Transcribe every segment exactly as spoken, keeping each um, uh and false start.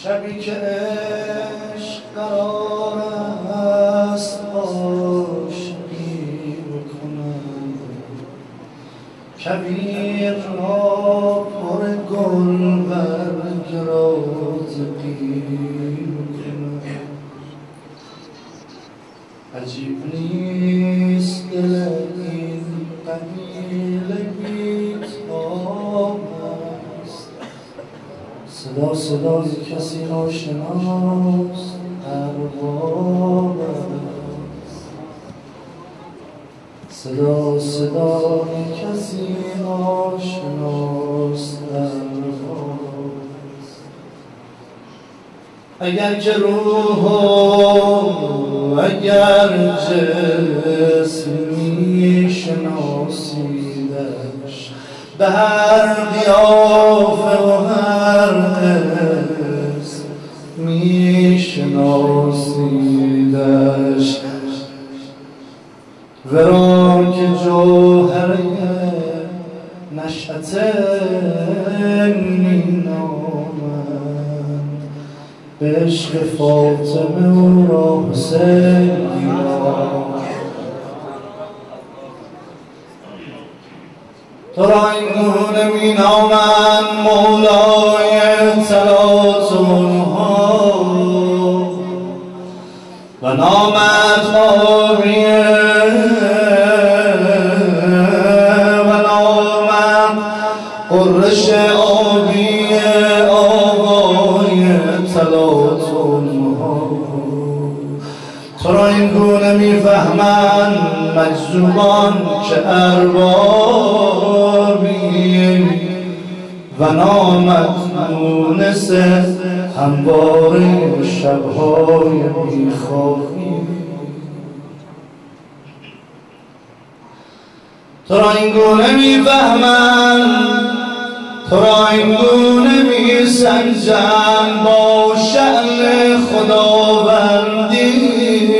شبی که عشق قرار است عاشقی بکنم، کویر را پر گل برگ رازقی بکنم. عجیب نیست دل این قبیله بی‌تاب است، صدا صدای کسی آشناست ارباب است. صدا صدای کسی آشناست ارباب است. اگر که روح و اگر جسم میشناسیدش، به هر قیافه و هر اسم میشناسیدش، ورا که جوهر نشأت مینامد، به عشق فاطمه او را حسین می‌نامد. تو را این گونه مینامند مولای تلاطم‌ها و نامت آبیه و نامت قرش آبیه آقای تلاطم‌ها. تو را این گونه میفهمند مجذوبان که اربابی و نامت مونس همواره شب‌های بیخوابی. تو را این گونه میفهمند، تو را این گونه میسنجند با شأن خداوندی.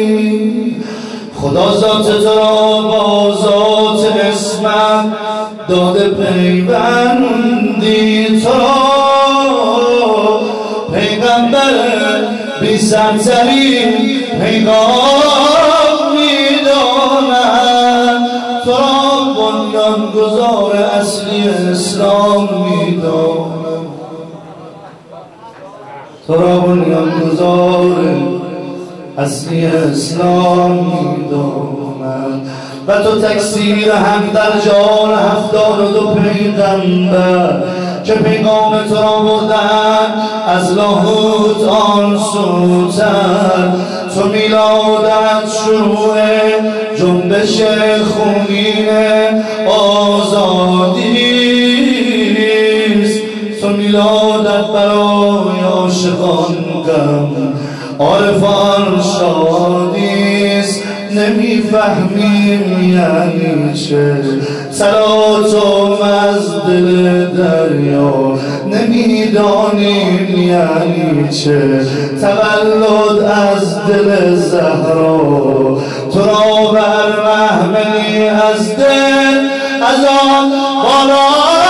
خدا ذات تو را با ذات اسمت داده پیوندی. تو را پیغمبر بی سرترین پیغام میداند، تو را بنیانگذار اصلی اسلام میداند، تو را بنیانگذار اصلی اسلام میداند. و تو تکثیر حق در جان هفتاد و دو پیغمبر که پیغام تو را بردن از لاهوت آن سوتر. تو میلادت شروع جنبش خونین آزادیست، تو میلادت برای عاشقان غم، عارفان شادیست. نمیفهمیم یعنی چه تلاطم از دل دریا، نمیدانیم یعنی چه تولد از دل زهرا. تو را بر محملی از دل از آن بالا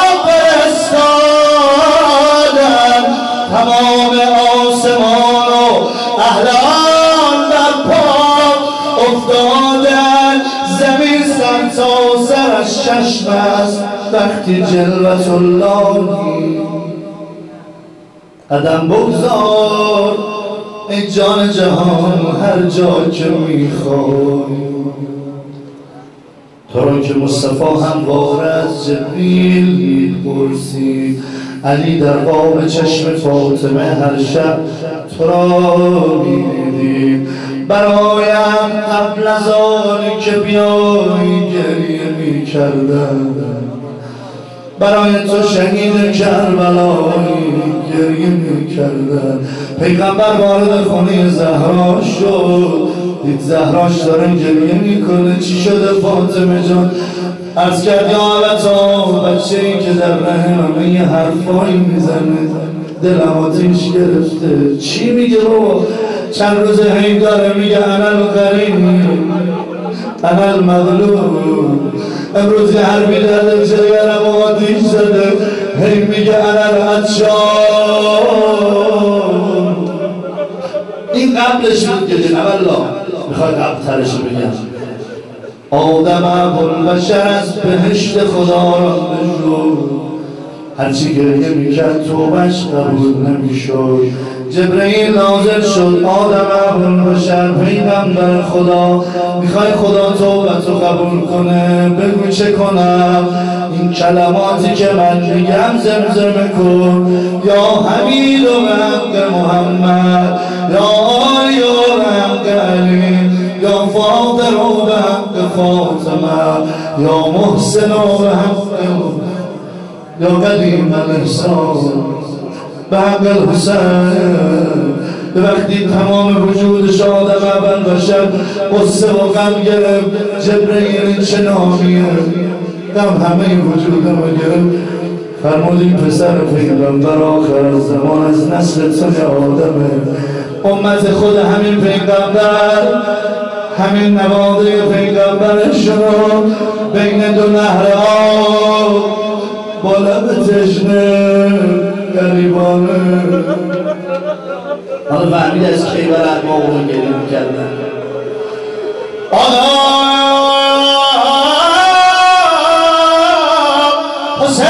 فرستادن، تمام آسمان و اهلان در پا افتادن. زمین سر تا سرش چشم است وقتی جلوت اللهی. قدم بگذار ای جان جهان هر جا که میخوای. تو را که مصطفی همواره از جبریل میپرسید، علی در قاب چشم فاطمه هر شب تو را میدید. برایم قبل از آن که بیایی گریه میکردم، برای تو شهید کربلایی گریه میکردم. پیغمبر وارد خونه زهرا شد، دید زهراش داره گریه میکنه. چی شده فاطمه جان؟ عرض کرد یا علتا، بچه ای که در رحممه یه حرفایی میزنه دلم آتیش گرفته. چی میگه بابا؟ چند روز هی داره میگه انا الغریب انا المظلوم. امروز یه حرفی در جگرم آتیش زده، هی میگه انا العطشان قبلش میگه نه والله میخوای قبل ترش بگم. آدم ابوالبشر از بهشت خدا را بشد، هرچی گریه میکرد توبش قبول نمیشد. جبرئیل نازل شد، آدم ابوالبشر پیغمبر خدا، میخوای خدا توبتو قبول کنه بگو چه کنم؟ این کلماتی که من میگم زمزمه کن، یا حمید و حق محمد، یا آلی و حق علی، یا فاطر و حق فاطمه، یا محسن و حق یا قدیم الاحسان به حق الحسین. به وقتی تمام وجودش آدم ابوالبشر قصه و غم گرفت، جبرئیل چه نامیه غم همه وجودم گرفت. فرمود این پسر پیغمبر آخر از زمان از نسل تو آدمه، امت خود همین پیغمبر، همین نواده پیغمبرشون بین دو نهر آب با لب تشنه گریبانه. حالا فهمید از کی برد ما اون گریم کردن. آدم حسین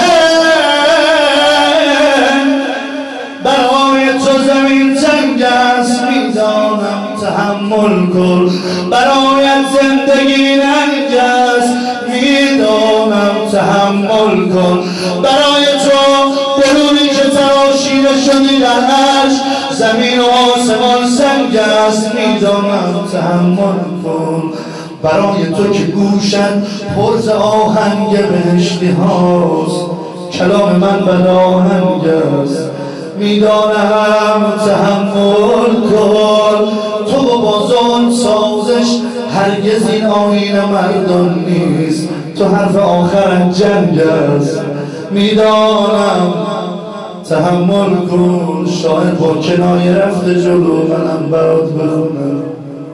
برای تو زمین جنگ است، میدانم تحمل کن. برایت زندگی ننگ است، میدانم تحمل کن. برای تو درونی که تراشیده شدی در عرش، زمین و آسمان سنگ است، میدانم تحمل کن. برای تو که گوشت پر ز آهنگ بهشتی هاست، کلام من بد آهنگ است، میدانم تحمل کن. تو با ظلم سازش هرگز این آیین مردان نیست، تو حرف آخر جنگ است، میدانم تحمل کن. شاید با کنایه رفته جلو منم برات بخونم.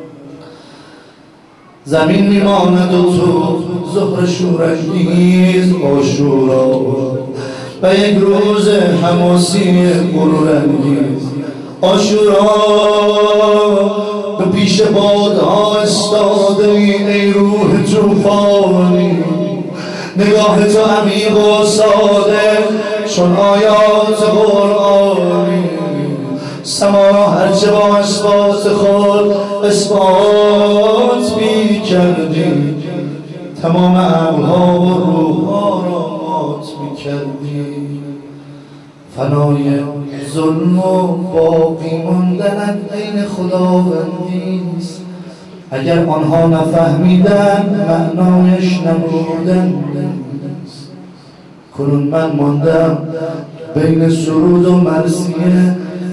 زمین میماند و تو ظهر شورانگیز عاشورا و یک روز حماسی غرورانگیز. عاشورا به پیش بادها استاده ای روح طوفانی، نگاه تو عمیق و ساده چون آیات قرآنی. سما را هرچه با اثبات خود اثبات می کردی، تمام عقلها و روحها را مات می کردی. فنای ظلم و باقی ماندن عین خداوندیست، اگر آنها نفهمیدن معنایش نبودن. کنون من ماندم بین سرود و مرثیه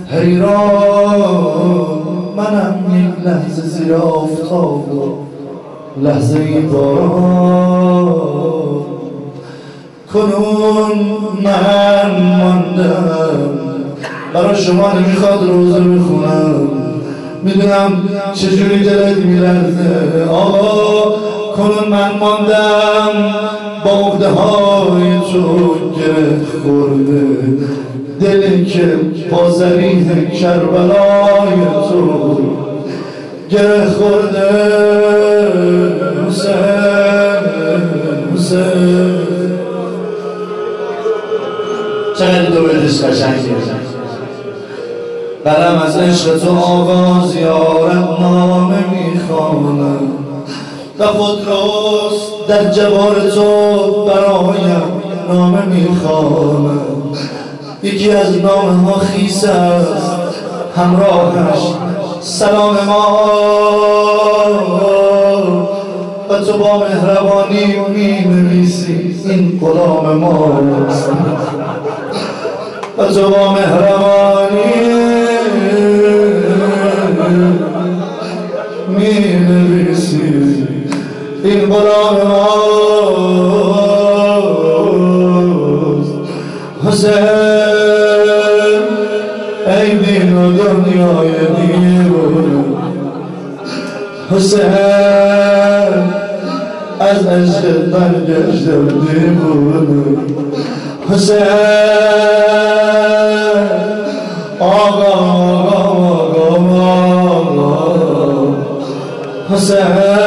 حیران، منم یک لحظه زیر آفتاب و لحظه ای باران. کنون من ماندم، برای شما نمیخواد روزه میخونم، میدونم چجوری دلت میلرزه. آقا کنون من ماندم با عقده های تو گره خورده، دلی که با ذریح کربلای تو گره خورده. حسین حسین چقدر دو بیتش قشنگی برم از عشق تو آغاز یارم نامه میخوانم و خودروز در جوار تو برایم نامه میخوانم. یکی از نامه ها خیس است، همراهش سلام ما و تو با مهربانی می نویسی این غلام ماست. و تو با مهربانی می نویسی این غلام ماست. حسین ای دین و دنیای دیرون، حسین از عشق برگشتم دیوونه. حسین آقا آقا آقا حسین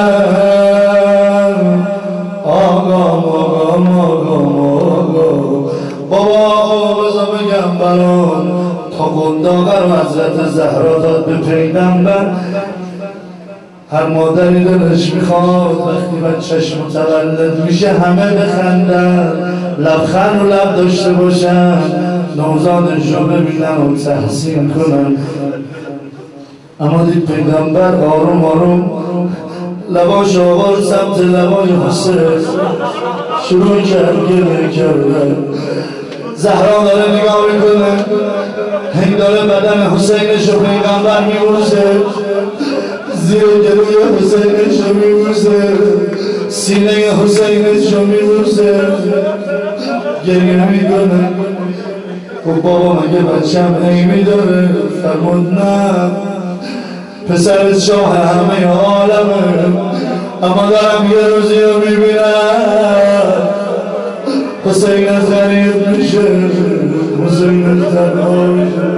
آقام آقام آقام آقام بابا بذار بگم بران تا قنداقه رو حضرت زهرا داد به پیغمبر. هر مادری دلش میخواد وقتی بچهش متولد میشه همه بخندن، لبخند و لب داشته باشن، نوزادش رو ببینن و تحسین کنن. اما دید پیغمبر آروم آروم لباش آورد سمت لبای حسین، شروع کرد گریه کردن. زهرا داره نگاه میکنه، هنگ داره بدن حسینش رو پیغمبر میبوسه، زیر گلوی حسینش رو میبوسه، سینه حسینش رو میبوسه، گریه میکنه. گفت بابا مگه بچم عیبی داره؟ فرمود نه، پسر شاه همه عالمه، اما دارم یه روزی رو میبینم حسین از غریب میشه، حسین از تنها میشه.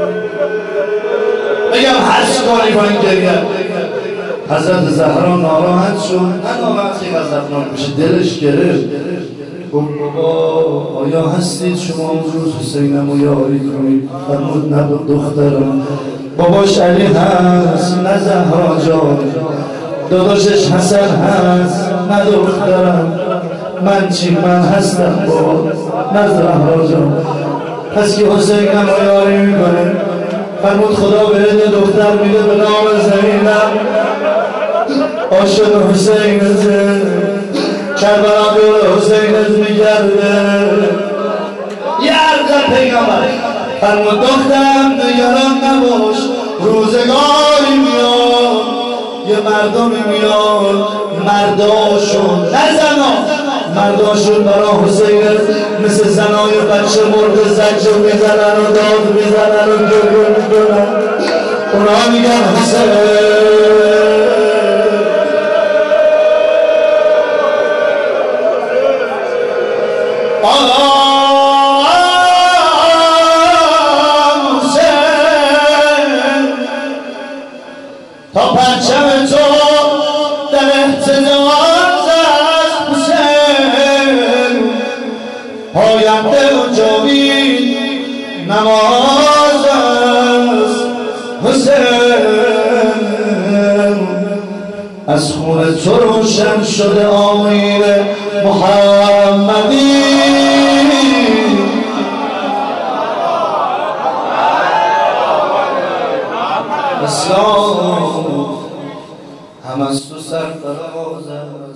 بگم حس کنی با این گریه. حضرت زهرا ناراحت شد، نه ناراحت که غضبناک میشه، دلش گرفت. گفت بابا آیا هستید شما اون روز حسینم رو یاری کنید؟ فرمود نه دخترم، باباش علی هست نه زهرا جان، داداشش حسن هست نه دخترم، من چی؟ من هستم بابا نه زهرا جان. پس که حسینم رو یاری میکنه؟ فرمود خدا بهت یه دختر میده به نام زینب، عاشق حسین ازه، کربلا دور حسین از میگرده. یه عرض پیغمبر فرمود دخترم نگران نباش، روزگاری میاد یه مردمی میاد، مرداشون نه زنا، مرداشون برا حسین مثل زنای بچه مرد زجر میزنن و داد میزنن و گریه میکنن. اونا میگن حسین تا پرچم تو در احتجاج است حسین، پاینده و جاوید نماز است حسین. از خون تو روشن شده آیین محمدی، اسلام هم از تو سرفراز است.